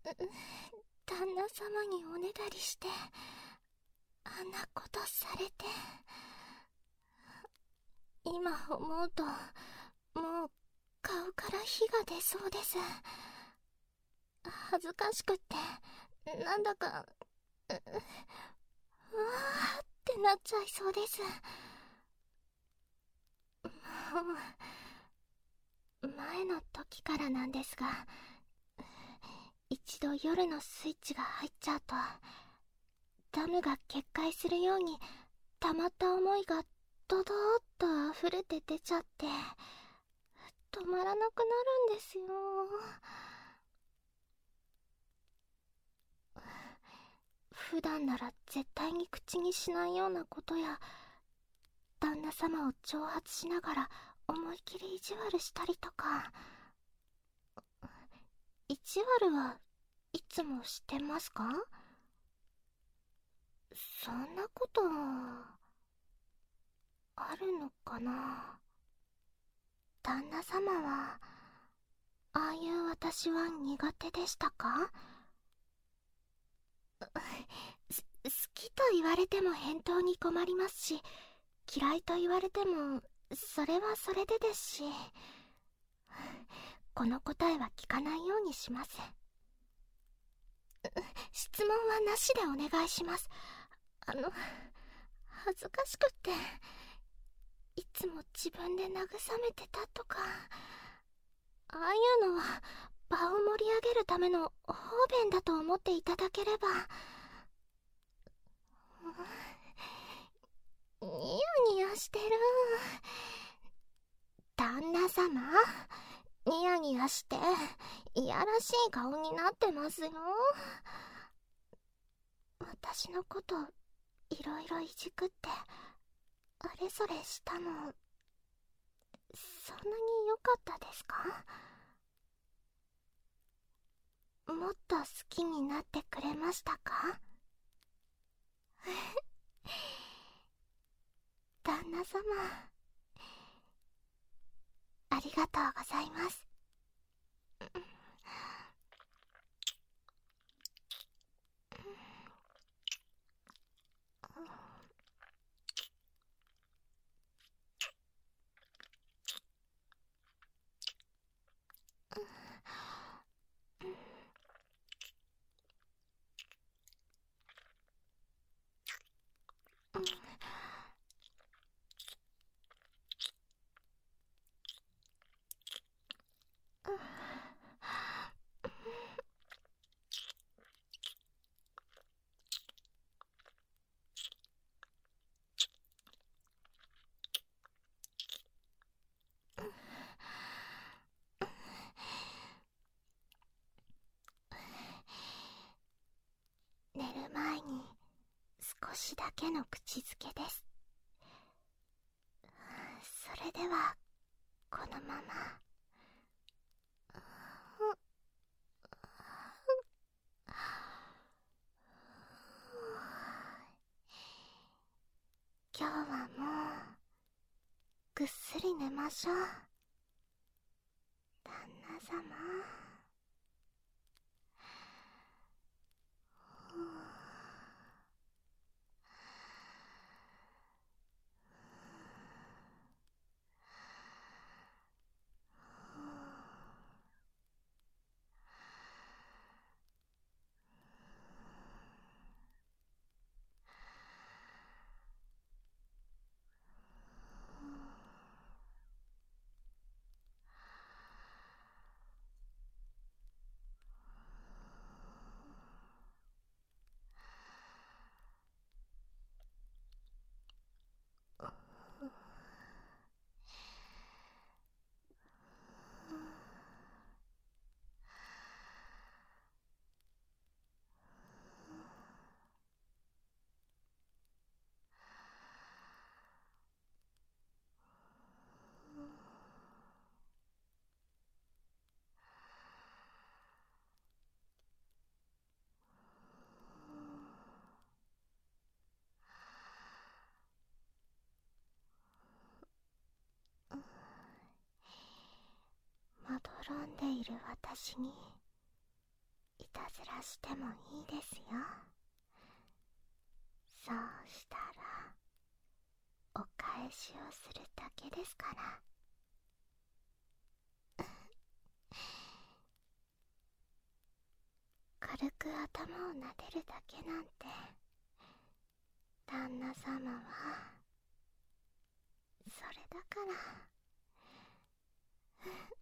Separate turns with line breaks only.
旦那様におねだりして、あんなことされて。今思うと、もう顔から火が出そうです。恥ずかしくって、なんだか、うわーってなっちゃいそうです。前の時からなんですが、一度夜のスイッチが入っちゃうと、ダムが決壊するように溜まった思いがドドーッと溢れて出ちゃって、止まらなくなるんですよ。普段なら絶対に口にしないようなことや、旦那様を挑発しながら思い切り意地悪したりとか。意地悪はいつもしてますか？そんなことあるのかな。旦那様はああいう私は苦手でしたか？好きと言われても返答に困りますし、嫌いと言われてもそれはそれでですし、この答えは聞かないようにします。質問はなしでお願いします。恥ずかしくって、いつも自分で慰めてたとか、ああいうのは場を盛り上げるための方便だと思っていただければ。ニヤニヤしてる。旦那様、ニヤニヤしていやらしい顔になってますよ。私のこといろいろいじくってあれそれしたの、そんなに良かったですか？もっと好きになってくれましたか？旦那様、ありがとうございます。寝る前に少しだけの口づけです。それではこのまま。今日はもうぐっすり寝ましょう。旦那様。まどろんでいる私にいたずらしてもいいですよ。そうしたらお返しをするだけですから。軽く頭を撫でるだけなんて、旦那様はそれだから。